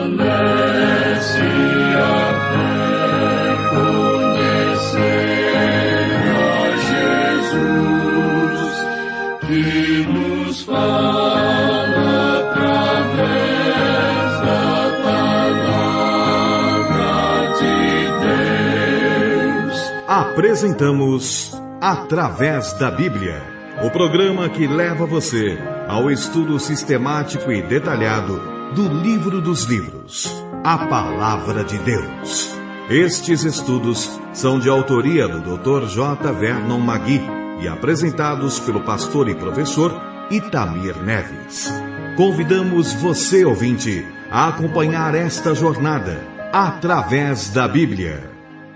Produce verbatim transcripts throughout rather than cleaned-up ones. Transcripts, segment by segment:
Apresentamos Através da Bíblia, o programa que leva você ao estudo sistemático e detalhado do Livro dos Livros, a Palavra de Deus. Estes estudos são de autoria do doutor J. Vernon Magui e apresentados pelo pastor e professor Itamir Neves. Convidamos você, ouvinte, a acompanhar esta jornada através da Bíblia.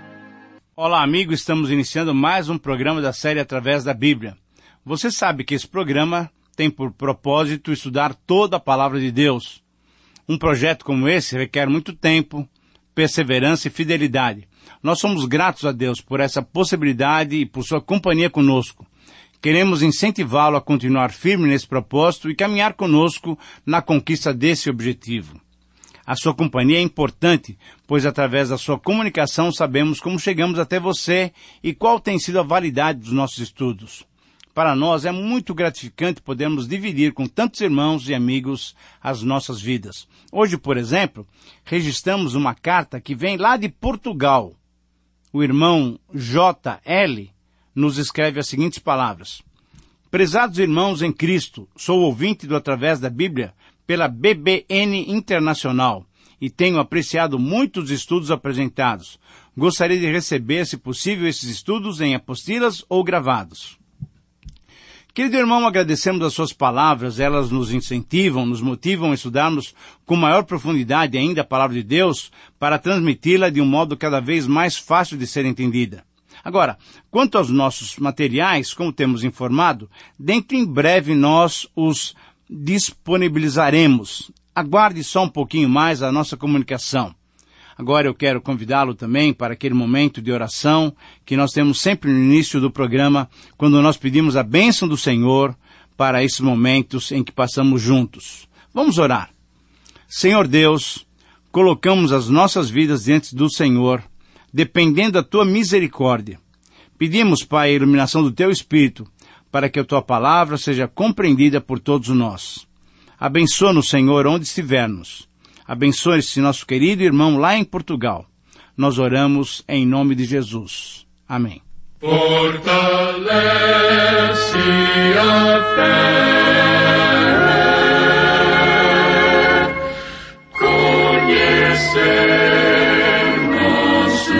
Olá, amigo, estamos iniciando mais um programa da série Através da Bíblia. Você sabe que esse programa tem por propósito estudar toda a Palavra de Deus. Um projeto como esse requer muito tempo, perseverança e fidelidade. Nós somos gratos a Deus por essa possibilidade e por sua companhia conosco. Queremos incentivá-lo a continuar firme nesse propósito e caminhar conosco na conquista desse objetivo. A sua companhia é importante, pois através da sua comunicação sabemos como chegamos até você e qual tem sido a validade dos nossos estudos. Para nós é muito gratificante podermos dividir com tantos irmãos e amigos as nossas vidas. Hoje, por exemplo, registramos uma carta que vem lá de Portugal. O irmão J L nos escreve as seguintes palavras. Prezados irmãos em Cristo, sou ouvinte do Através da Bíblia pela B B N Internacional e tenho apreciado muitos estudos apresentados. Gostaria de receber, se possível, esses estudos em apostilas ou gravados. Querido irmão, agradecemos as suas palavras, elas nos incentivam, nos motivam a estudarmos com maior profundidade ainda a Palavra de Deus para transmiti-la de um modo cada vez mais fácil de ser entendida. Agora, quanto aos nossos materiais, como temos informado, dentro em breve nós os disponibilizaremos. Aguarde só um pouquinho mais a nossa comunicação. Agora eu quero convidá-lo também para aquele momento de oração que nós temos sempre no início do programa, quando nós pedimos a bênção do Senhor para esses momentos em que passamos juntos. Vamos orar. Senhor Deus, colocamos as nossas vidas diante do Senhor, dependendo da Tua misericórdia. Pedimos, Pai, a iluminação do Teu Espírito, para que a Tua palavra seja compreendida por todos nós. Abençoa-nos, Senhor, onde estivermos. Abençoe esse nosso querido irmão lá em Portugal. Nós oramos em nome de Jesus. Amém. Fortalece a fé, conhecer nosso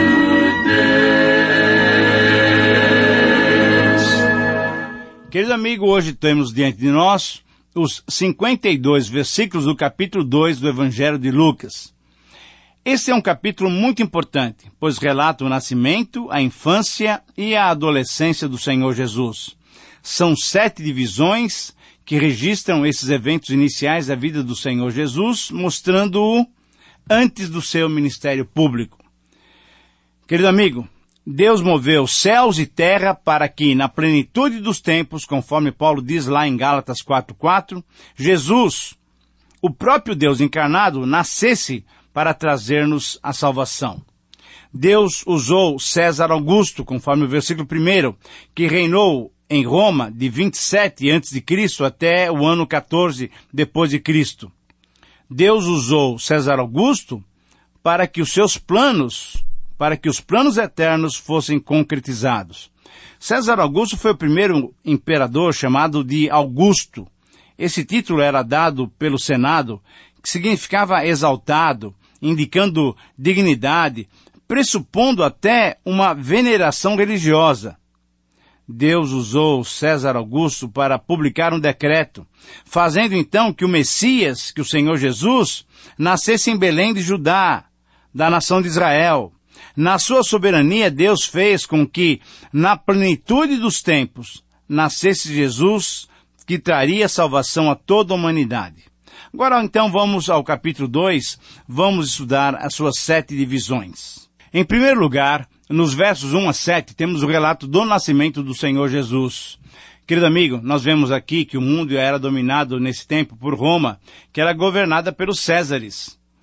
Deus. Querido amigo, hoje temos diante de nós os cinquenta e dois versículos do capítulo dois do Evangelho de Lucas. Este é um capítulo muito importante, pois relata o nascimento, a infância e a adolescência do Senhor Jesus. São sete divisões que registram esses eventos iniciais da vida do Senhor Jesus, mostrando-o antes do seu ministério público. Querido amigo, Deus moveu céus e terra para que, na plenitude dos tempos, conforme Paulo diz lá em Gálatas quatro, quatro, Jesus, o próprio Deus encarnado, nascesse para trazer-nos a salvação. Deus usou César Augusto, conforme o versículo primeiro, que reinou em Roma de vinte e sete antes de Cristo até o ano quatorze depois de Cristo. Deus usou César Augusto para que os seus planos para que os planos eternos fossem concretizados. César Augusto foi o primeiro imperador chamado de Augusto. Esse título era dado pelo Senado, que significava exaltado, indicando dignidade, pressupondo até uma veneração religiosa. Deus usou César Augusto para publicar um decreto, fazendo então que o Messias, que o Senhor Jesus, nascesse em Belém de Judá, da nação de Israel. Na sua soberania, Deus fez com que, na plenitude dos tempos, nascesse Jesus, que traria salvação a toda a humanidade. Agora, então, vamos ao capítulo dois, vamos estudar as suas sete divisões. Em primeiro lugar, nos versos um a sete, temos o relato do nascimento do Senhor Jesus. Querido amigo, nós vemos aqui que o mundo era dominado nesse tempo por Roma, que era governada pelos Césares.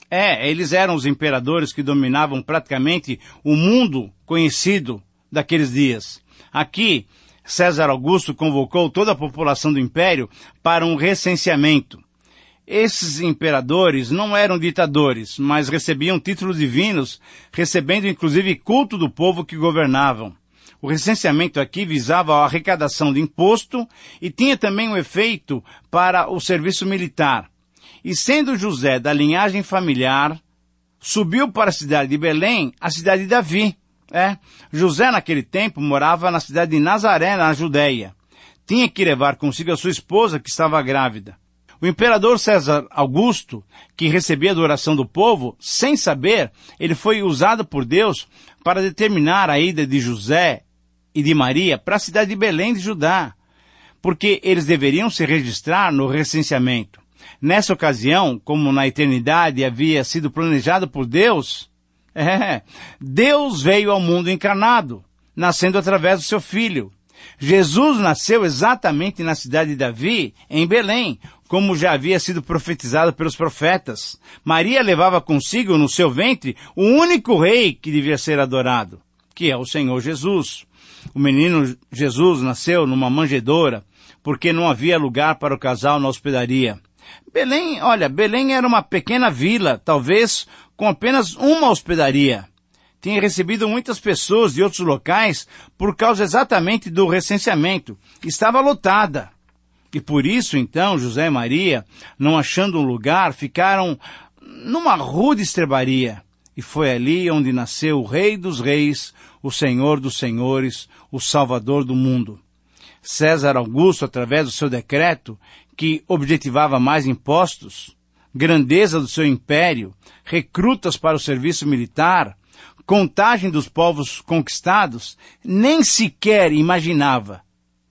É, eles eram os imperadores que dominavam praticamente o mundo conhecido daqueles dias. Aqui, César Augusto convocou toda a população do império para um recenseamento. Esses imperadores não eram ditadores, mas recebiam títulos divinos, recebendo inclusive culto do povo que governavam. O recenseamento aqui visava a arrecadação de imposto e tinha também um efeito para o serviço militar. E sendo José da linhagem familiar, subiu para a cidade de Belém, a cidade de Davi. É, José naquele tempo morava na cidade de Nazaré, na Judéia. Tinha que levar consigo a sua esposa que estava grávida. O imperador César Augusto, que recebia a adoração do povo, sem saber, ele foi usado por Deus para determinar a ida de José e de Maria para a cidade de Belém de Judá, porque eles deveriam se registrar no recenseamento. Nessa ocasião, como na eternidade havia sido planejado por Deus, é, Deus veio ao mundo encarnado, nascendo através do seu Filho. Jesus nasceu exatamente na cidade de Davi, em Belém, como já havia sido profetizado pelos profetas. Maria levava consigo no seu ventre o único rei que devia ser adorado, que é o Senhor Jesus. O menino Jesus nasceu numa manjedoura, porque não havia lugar para o casal na hospedaria. Belém, olha, Belém era uma pequena vila, talvez com apenas uma hospedaria. Tinha recebido muitas pessoas de outros locais por causa exatamente do recenseamento. Estava lotada. E por isso, então, José e Maria, não achando um lugar, ficaram numa rude estrebaria. E foi ali onde nasceu o Rei dos Reis, o Senhor dos Senhores, o Salvador do mundo. César Augusto, através do seu decreto, que objetivava mais impostos, grandeza do seu império, recrutas para o serviço militar, contagem dos povos conquistados, nem sequer imaginava.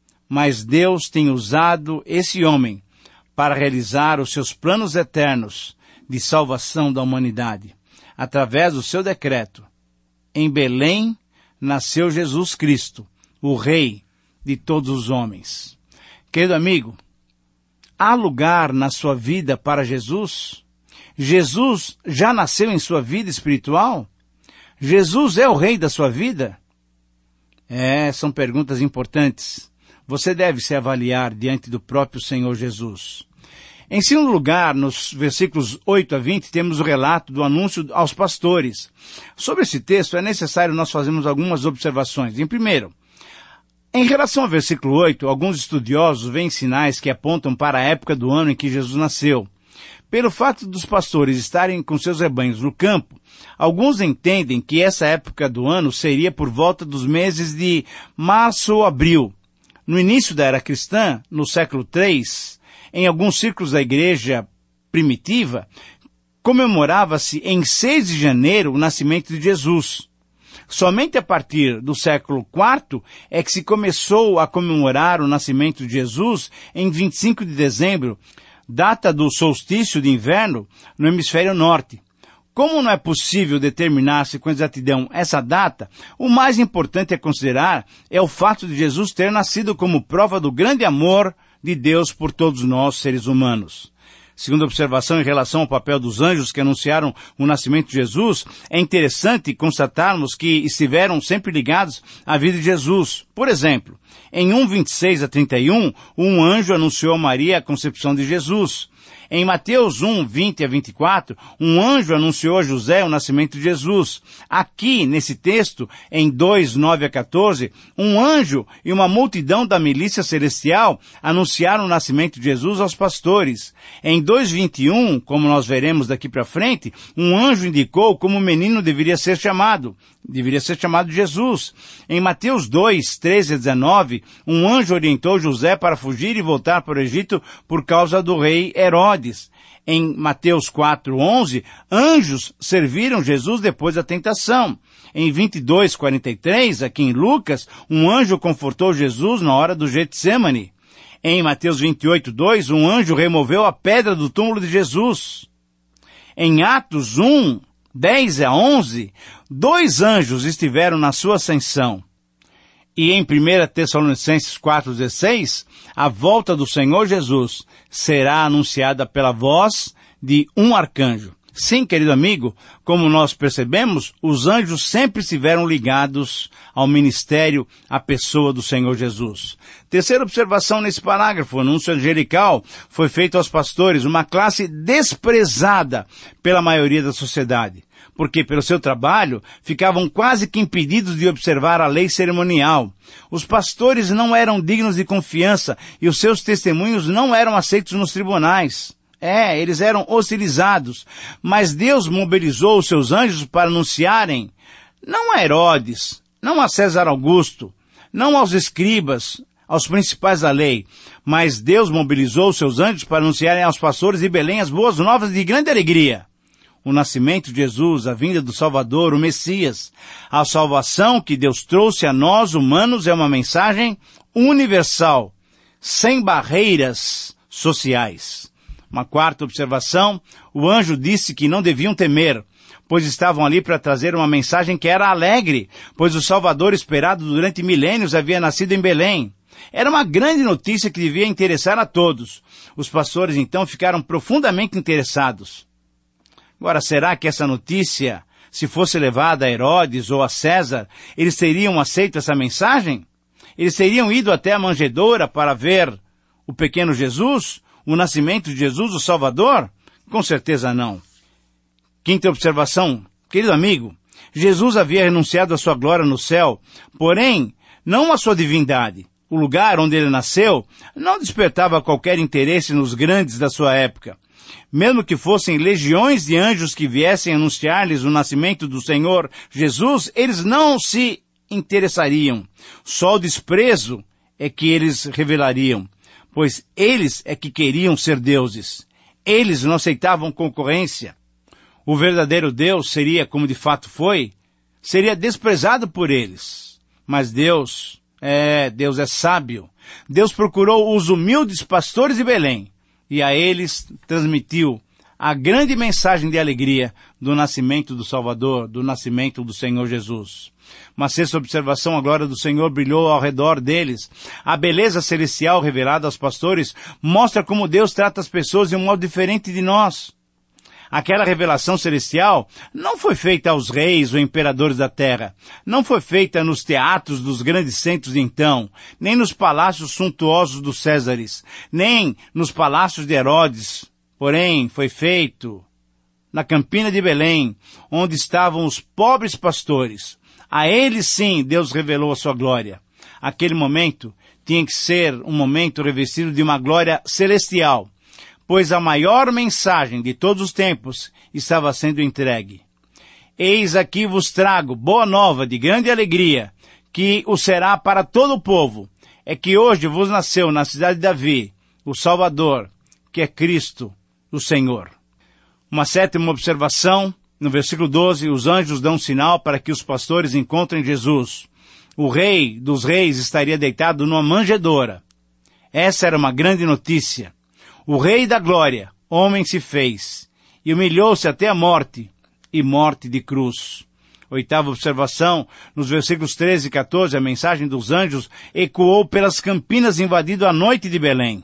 Mas Deus tem usado esse homem para realizar os seus planos eternos de salvação da humanidade. Através do seu decreto, em Belém nasceu Jesus Cristo, o Rei de todos os homens. Querido amigo, há lugar na sua vida para Jesus? Jesus já nasceu em sua vida espiritual? Jesus é o Rei da sua vida? É, são perguntas importantes. Você deve se avaliar diante do próprio Senhor Jesus. Em segundo lugar, nos versículos oito a vinte, temos o relato do anúncio aos pastores. Sobre esse texto, é necessário nós fazermos algumas observações. Em primeiro, em relação ao versículo oito, alguns estudiosos veem sinais que apontam para a época do ano em que Jesus nasceu. Pelo fato dos pastores estarem com seus rebanhos no campo, alguns entendem que essa época do ano seria por volta dos meses de março ou abril. No início da era cristã, no século três, em alguns círculos da igreja primitiva, comemorava-se em seis de janeiro o nascimento de Jesus. Somente a partir do século quarto é que se começou a comemorar o nascimento de Jesus em vinte e cinco de dezembro, data do solstício de inverno no hemisfério norte. Como não é possível determinar-se com exatidão essa data, o mais importante a considerar é o fato de Jesus ter nascido como prova do grande amor de Deus por todos nós, seres humanos. Segunda observação em relação ao papel dos anjos que anunciaram o nascimento de Jesus, é interessante constatarmos que estiveram sempre ligados à vida de Jesus. Por exemplo, em um, vinte e seis a trinta e um, um anjo anunciou a Maria a concepção de Jesus. Em Mateus um, vinte a vinte e quatro, um anjo anunciou a José o nascimento de Jesus. Aqui, nesse texto, em dois, nove a quatorze, um anjo e uma multidão da milícia celestial anunciaram o nascimento de Jesus aos pastores. Em dois, vinte e um, como nós veremos daqui para frente, um anjo indicou como o menino deveria ser chamado. Deveria ser chamado Jesus. Em Mateus dois, treze a dezenove, um anjo orientou José para fugir e voltar para o Egito por causa do rei Herodes. Em Mateus quatro, onze, anjos serviram Jesus depois da tentação. Em vinte e dois, quarenta e três, aqui em Lucas, um anjo confortou Jesus na hora do Getsemane. Em Mateus vinte e oito, dois, um anjo removeu a pedra do túmulo de Jesus. Em Atos um, dez a onze, dois anjos estiveram na sua ascensão. E em primeira Tessalonicenses quatro, dezesseis, a volta do Senhor Jesus será anunciada pela voz de um arcanjo. Sim, querido amigo, como nós percebemos, os anjos sempre estiveram ligados ao ministério, à pessoa do Senhor Jesus. Terceira observação nesse parágrafo, o anúncio angelical foi feito aos pastores, uma classe desprezada pela maioria da sociedade, porque pelo seu trabalho ficavam quase que impedidos de observar a lei cerimonial. Os pastores não eram dignos de confiança e os seus testemunhos não eram aceitos nos tribunais. É, eles eram hostilizados, mas Deus mobilizou os seus anjos para anunciarem, não a Herodes, não a César Augusto, não aos escribas, aos principais da lei, mas Deus mobilizou os seus anjos para anunciarem aos pastores de Belém as boas novas de grande alegria. O nascimento de Jesus, a vinda do Salvador, o Messias, a salvação que Deus trouxe a nós humanos é uma mensagem universal, sem barreiras sociais. Uma quarta observação, o anjo disse que não deviam temer, pois estavam ali para trazer uma mensagem que era alegre, pois o Salvador esperado durante milênios havia nascido em Belém. Era uma grande notícia que devia interessar a todos. Os pastores então ficaram profundamente interessados. Agora, será que essa notícia, se fosse levada a Herodes ou a César, eles teriam aceito essa mensagem? Eles teriam ido até a manjedoura para ver o pequeno Jesus? O nascimento de Jesus, o Salvador? Com certeza não. Quinta observação, querido amigo, Jesus havia renunciado à sua glória no céu, porém, não à sua divindade. O lugar onde ele nasceu não despertava qualquer interesse nos grandes da sua época. Mesmo que fossem legiões de anjos que viessem anunciar-lhes o nascimento do Senhor Jesus, eles não se interessariam. Só o desprezo é que eles revelariam, pois eles é que queriam ser deuses. Eles não aceitavam concorrência. O verdadeiro Deus seria, como de fato foi, seria desprezado por eles. Mas Deus, é, Deus é sábio. Deus procurou os humildes pastores de Belém e a eles transmitiu a grande mensagem de alegria do nascimento do Salvador, do nascimento do Senhor Jesus. Uma sexta observação, a glória do Senhor brilhou ao redor deles. A beleza celestial revelada aos pastores mostra como Deus trata as pessoas de um modo diferente de nós. Aquela revelação celestial não foi feita aos reis ou imperadores da terra. Não foi feita nos teatros dos grandes centros de então, nem nos palácios suntuosos dos Césares, nem nos palácios de Herodes. Porém, foi feito na campina de Belém, onde estavam os pobres pastores. A eles sim Deus revelou a sua glória. Aquele momento tinha que ser um momento revestido de uma glória celestial, pois a maior mensagem de todos os tempos estava sendo entregue. Eis aqui vos trago boa nova de grande alegria, que o será para todo o povo. É que hoje vos nasceu na cidade de Davi o Salvador, que é Cristo, o Senhor. Uma sétima observação, no versículo doze, os anjos dão um sinal para que os pastores encontrem Jesus. O rei dos reis estaria deitado numa manjedoura. Essa era uma grande notícia. O rei da glória, homem se fez, e humilhou-se até a morte, e morte de cruz. Oitava observação, nos versículos treze e quatorze, a mensagem dos anjos ecoou pelas campinas invadindo a noite de Belém.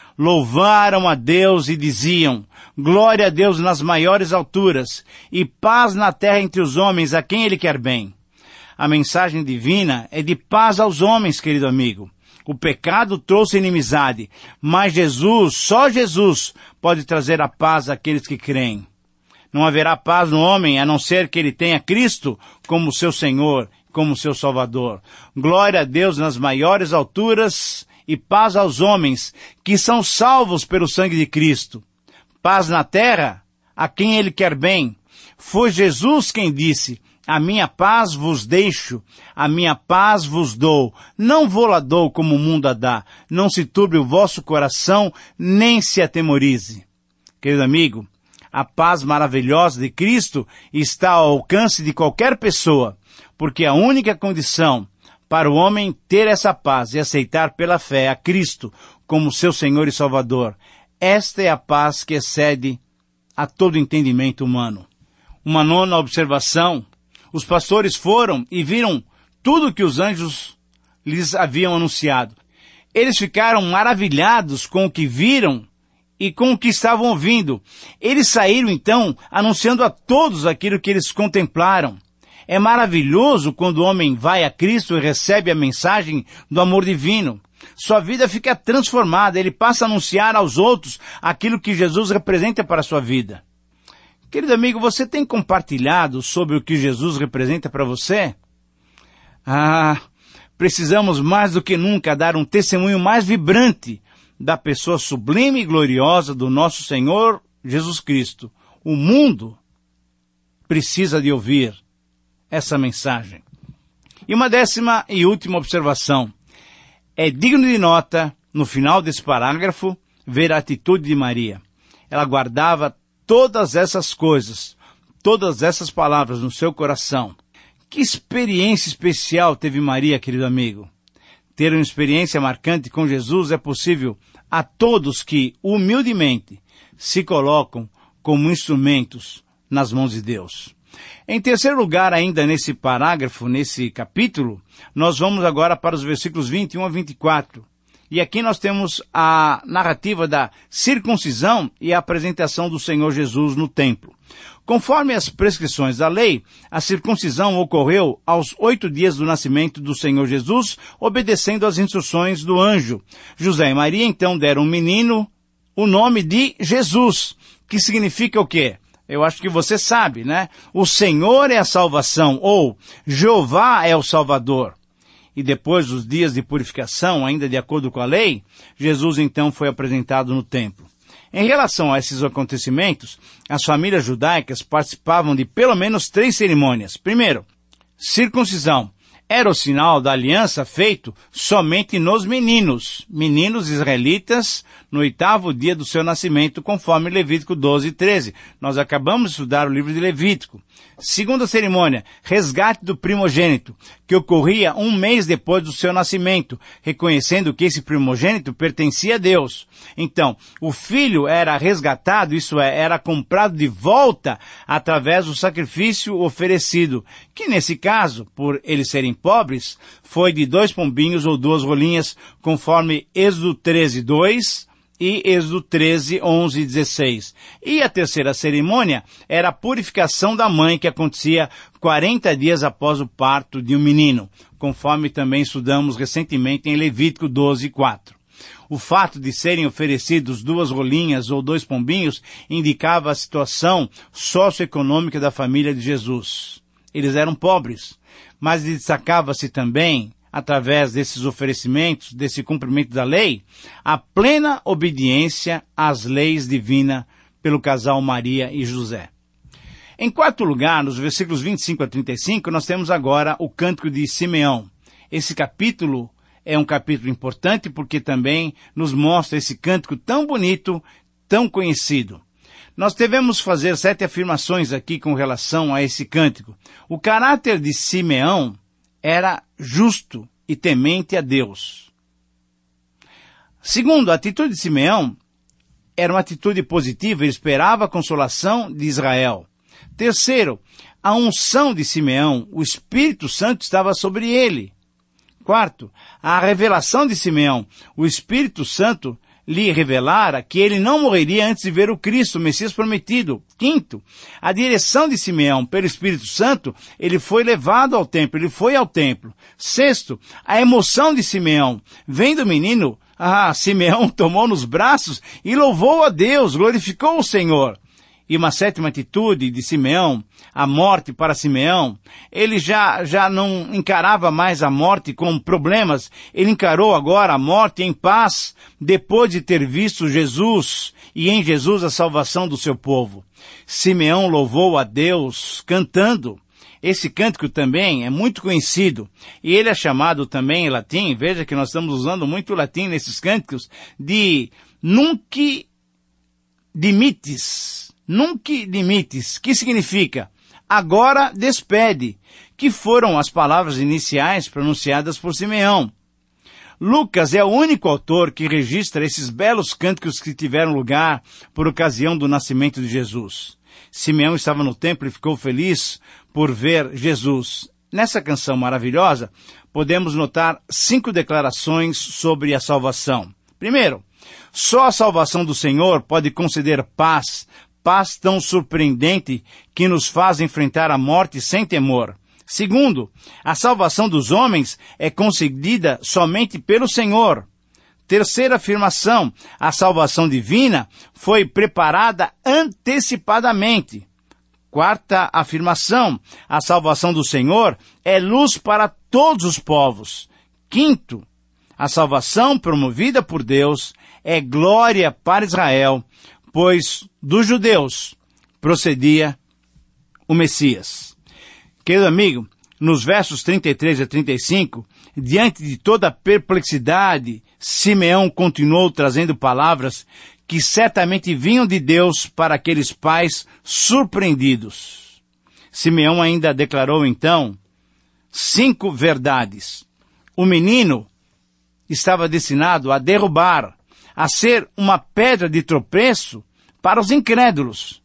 Louvaram a Deus e diziam, glória a Deus nas maiores alturas, e paz na terra entre os homens a quem Ele quer bem. A mensagem divina é de paz aos homens, querido amigo. O pecado trouxe inimizade, mas Jesus, só Jesus, pode trazer a paz àqueles que creem. Não haverá paz no homem, a não ser que ele tenha Cristo como seu Senhor, como seu Salvador. Glória a Deus nas maiores alturas e paz aos homens que são salvos pelo sangue de Cristo. Paz na terra, a quem Ele quer bem. Foi Jesus quem disse, a minha paz vos deixo, a minha paz vos dou. Não vou-la dou como o mundo a dá. Não se turbe o vosso coração, nem se atemorize. Querido amigo, a paz maravilhosa de Cristo está ao alcance de qualquer pessoa, porque a única condição para o homem ter essa paz é aceitar pela fé a Cristo como seu Senhor e Salvador. Esta é a paz que excede a todo entendimento humano. Uma nona observação, os pastores foram e viram tudo o que os anjos lhes haviam anunciado. Eles ficaram maravilhados com o que viram e com o que estavam ouvindo. Eles saíram, então, anunciando a todos aquilo que eles contemplaram. É maravilhoso quando o homem vai a Cristo e recebe a mensagem do amor divino. Sua vida fica transformada, ele passa a anunciar aos outros aquilo que Jesus representa para a sua vida. Querido amigo, você tem compartilhado sobre o que Jesus representa para você? Ah, precisamos mais do que nunca dar um testemunho mais vibrante da pessoa sublime e gloriosa do nosso Senhor Jesus Cristo. O mundo precisa de ouvir essa mensagem. E uma décima e última observação. É digno de nota, no final desse parágrafo, ver a atitude de Maria. Ela guardava todas essas coisas, todas essas palavras no seu coração. Que experiência especial teve Maria, querido amigo? Ter uma experiência marcante com Jesus é possível a todos que, humildemente, se colocam como instrumentos nas mãos de Deus. Em terceiro lugar, ainda nesse parágrafo, nesse capítulo, nós vamos agora para os versículos vinte e um a vinte e quatro. E aqui nós temos a narrativa da circuncisão e a apresentação do Senhor Jesus no templo. Conforme as prescrições da lei, a circuncisão ocorreu aos oito dias do nascimento do Senhor Jesus, obedecendo às instruções do anjo. José e Maria então deram ao menino o nome de Jesus, que significa o quê? Eu acho que você sabe, né? O Senhor é a salvação, ou Jeová é o Salvador. E depois dos dias de purificação, ainda de acordo com a lei, Jesus então foi apresentado no templo. Em relação a esses acontecimentos, as famílias judaicas participavam de pelo menos três cerimônias. Primeiro, circuncisão. Era o sinal da aliança feito somente nos meninos, meninos israelitas, no oitavo dia do seu nascimento, conforme Levítico doze e treze. Nós acabamos de estudar o livro de Levítico. Segunda cerimônia, resgate do primogênito, que ocorria um mês depois do seu nascimento, reconhecendo que esse primogênito pertencia a Deus. Então, o filho era resgatado, isso é, era comprado de volta através do sacrifício oferecido, que nesse caso, por eles serem pobres, foi de dois pombinhos ou duas rolinhas, conforme Êxodo treze, dois e Êxodo treze, onze e dezesseis. E a terceira cerimônia era a purificação da mãe, que acontecia quarenta dias após o parto de um menino, conforme também estudamos recentemente em Levítico doze, quatro. O fato de serem oferecidos duas rolinhas ou dois pombinhos indicava a situação socioeconômica da família de Jesus. Eles eram pobres, mas destacava-se também, através desses oferecimentos, desse cumprimento da lei, a plena obediência às leis divinas pelo casal Maria e José. Em quarto lugar, nos versículos vinte e cinco a trinta e cinco, nós temos agora o Cântico de Simeão. Esse capítulo é um capítulo importante porque também nos mostra esse cântico tão bonito, tão conhecido. Nós devemos fazer sete afirmações aqui com relação a esse cântico. O caráter de Simeão era justo e temente a Deus. Segundo, a atitude de Simeão era uma atitude positiva, ele esperava a consolação de Israel. Terceiro, a unção de Simeão, o Espírito Santo estava sobre ele. Quarto, a revelação de Simeão, o Espírito Santo lhe revelara que ele não morreria antes de ver o Cristo, o Messias prometido. Quinto, a direção de Simeão pelo Espírito Santo, ele foi levado ao templo, ele foi ao templo. Sexto, a emoção de Simeão. Vendo o menino, ah, Simeão tomou nos braços e louvou a Deus, glorificou o Senhor. E uma sétima atitude de Simeão, a morte para Simeão, ele já, já não encarava mais a morte com problemas, ele encarou agora a morte em paz, depois de ter visto Jesus e em Jesus a salvação do seu povo. Simeão louvou a Deus cantando. Esse cântico também é muito conhecido, e ele é chamado também em latim, veja que nós estamos usando muito latim nesses cânticos, de Nunc Dimittis. Nunc Dimittis, que significa agora despede, que foram as palavras iniciais pronunciadas por Simeão. Lucas é o único autor que registra esses belos cânticos que tiveram lugar por ocasião do nascimento de Jesus. Simeão estava no templo e ficou feliz por ver Jesus. Nessa canção maravilhosa, podemos notar cinco declarações sobre a salvação. Primeiro, Só a salvação do Senhor pode conceder paz, paz tão surpreendente que nos faz enfrentar a morte sem temor. Segundo, a salvação dos homens é concedida somente pelo Senhor. Terceira afirmação, a salvação divina foi preparada antecipadamente. Quarta afirmação, a salvação do Senhor é luz para todos os povos. Quinto, a salvação promovida por Deus é glória para Israel, pois dos judeus procedia o Messias. Querido amigo, nos versos trinta e três a trinta e cinco, diante de toda a perplexidade, Simeão continuou trazendo palavras que certamente vinham de Deus para aqueles pais surpreendidos. Simeão ainda declarou então cinco verdades. O menino estava destinado a derrubar, a ser uma pedra de tropeço para os incrédulos.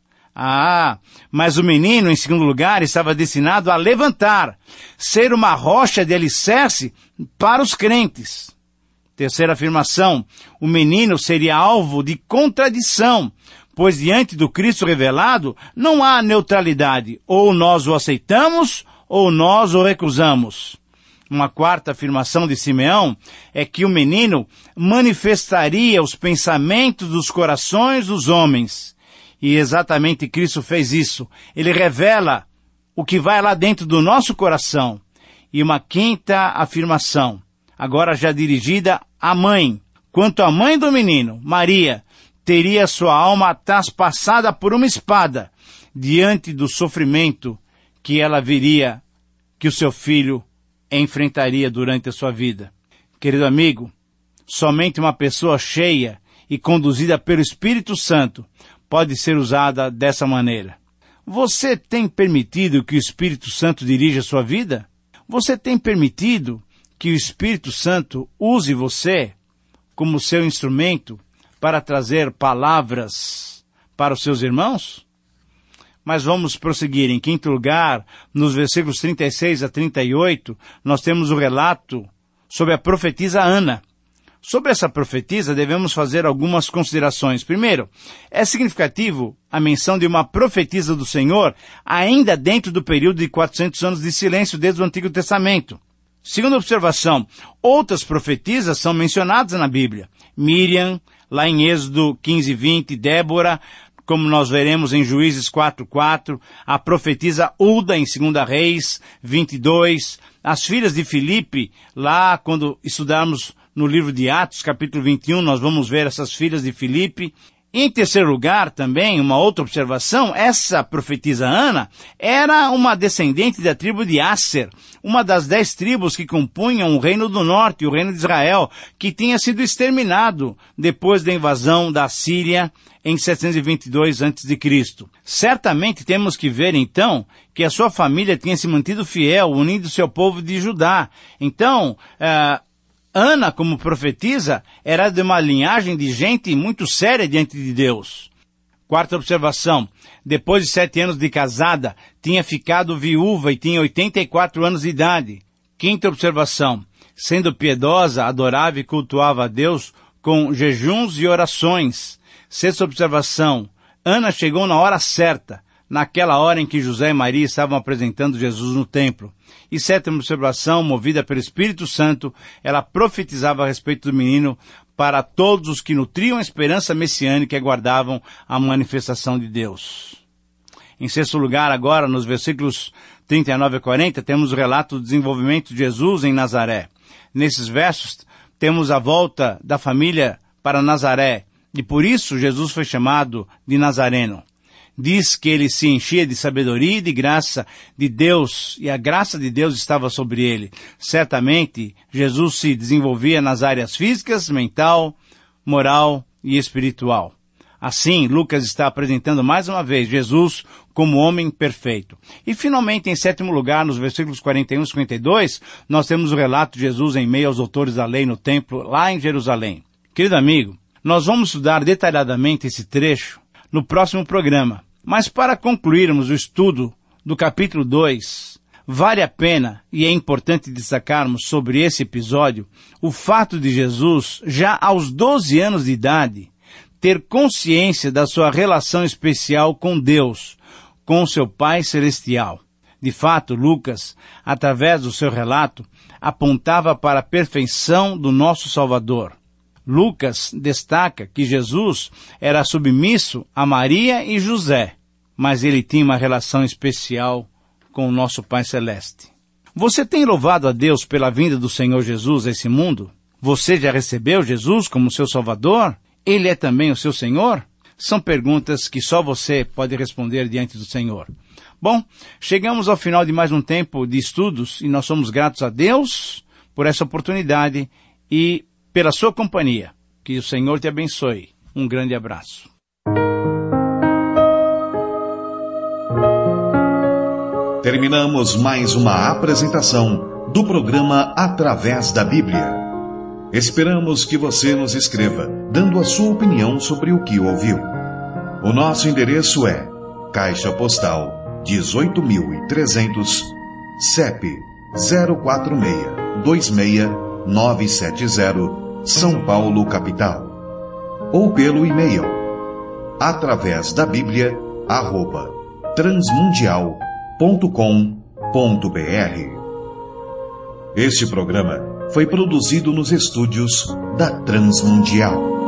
Ah, mas o menino, em segundo lugar, estava destinado a levantar, ser uma rocha de alicerce para os crentes. Terceira afirmação, o menino seria alvo de contradição, pois diante do Cristo revelado não há neutralidade, ou nós o aceitamos ou nós o recusamos. Uma quarta afirmação de Simeão é que o menino manifestaria os pensamentos dos corações dos homens. E exatamente Cristo fez isso. Ele revela o que vai lá dentro do nosso coração. E uma quinta afirmação, agora já dirigida à mãe. Quanto à mãe do menino, Maria, teria sua alma traspassada por uma espada diante do sofrimento que ela viria, que o seu filho enfrentaria durante a sua vida. Querido amigo, somente uma pessoa cheia e conduzida pelo Espírito Santo pode ser usada dessa maneira. Você tem permitido que o Espírito Santo dirija a sua vida? Você tem permitido que o Espírito Santo use você como seu instrumento para trazer palavras para os seus irmãos? Mas vamos prosseguir. Em quinto lugar, nos versículos trinta e seis a trinta e oito, nós temos o relato sobre a profetisa Ana. Sobre essa profetisa, devemos fazer algumas considerações. Primeiro, é significativo a menção de uma profetisa do Senhor ainda dentro do período de quatrocentos anos de silêncio desde o Antigo Testamento. Segunda observação, outras profetisas são mencionadas na Bíblia. Miriam, lá em Êxodo quinze, vinte, Débora, como nós veremos em Juízes quatro, quatro, a profetisa Ulda em Segunda Reis vinte e dois, as filhas de Filipe, lá quando estudarmos no livro de Atos, capítulo vinte e um, nós vamos ver essas filhas de Filipe. Em terceiro lugar, também, uma outra observação, essa profetisa Ana era uma descendente da tribo de Asser, uma das dez tribos que compunham o reino do norte, o reino de Israel, que tinha sido exterminado depois da invasão da Síria em setecentos e vinte e dois antes de Cristo. Certamente temos que ver, então, que a sua família tinha se mantido fiel, unindo o seu povo de Judá. Então, uh, Ana, como profetisa, era de uma linhagem de gente muito séria diante de Deus. Quarta observação, depois de sete anos de casada, tinha ficado viúva e tinha oitenta e quatro anos de idade. Quinta observação, sendo piedosa, adorava e cultuava a Deus com jejuns e orações. Sexta observação, Ana chegou na hora certa, naquela hora em que José e Maria estavam apresentando Jesus no templo. E sétima observação, movida pelo Espírito Santo, ela profetizava a respeito do menino para todos os que nutriam a esperança messiânica e aguardavam a manifestação de Deus. Em sexto lugar, agora, nos versículos trinta e nove a quarenta, temos o relato do desenvolvimento de Jesus em Nazaré. Nesses versos, temos a volta da família para Nazaré, e por isso Jesus foi chamado de Nazareno. Diz que ele se enchia de sabedoria e de graça de Deus, e a graça de Deus estava sobre ele. Certamente, Jesus se desenvolvia nas áreas físicas, mental, moral e espiritual. Assim, Lucas está apresentando mais uma vez Jesus como homem perfeito. E finalmente, em sétimo lugar, nos versículos quarenta e um e cinquenta e dois, nós temos o relato de Jesus em meio aos doutores da lei no templo, lá em Jerusalém. Querido amigo, nós vamos estudar detalhadamente esse trecho no próximo programa. Mas para concluirmos o estudo do capítulo dois, Vale a pena, e é importante destacarmos sobre esse episódio, o fato de Jesus, já aos doze anos de idade, ter consciência da sua relação especial com Deus, com seu Pai Celestial. De fato, Lucas, através do seu relato, apontava para a perfeição do nosso Salvador. Lucas destaca que Jesus era submisso a Maria e José, mas ele tinha uma relação especial com o nosso Pai Celeste. Você tem louvado a Deus pela vinda do Senhor Jesus a esse mundo? Você já recebeu Jesus como seu Salvador? Ele é também o seu Senhor? São perguntas que só você pode responder diante do Senhor. Bom, chegamos ao final de mais um tempo de estudos e nós somos gratos a Deus por essa oportunidade e pela sua companhia. Que o Senhor te abençoe. Um grande abraço. Terminamos mais uma apresentação do programa Através da Bíblia. Esperamos que você nos escreva, dando a sua opinião sobre o que ouviu. O nosso endereço é Caixa Postal dezoito mil e trezentos, C E P zero quatro seis dois seis nove sete zero, São Paulo, capital. Ou pelo e-mail através da Bíblia, arroba transmundial ponto com ponto br. Este programa foi produzido nos estúdios da Transmundial.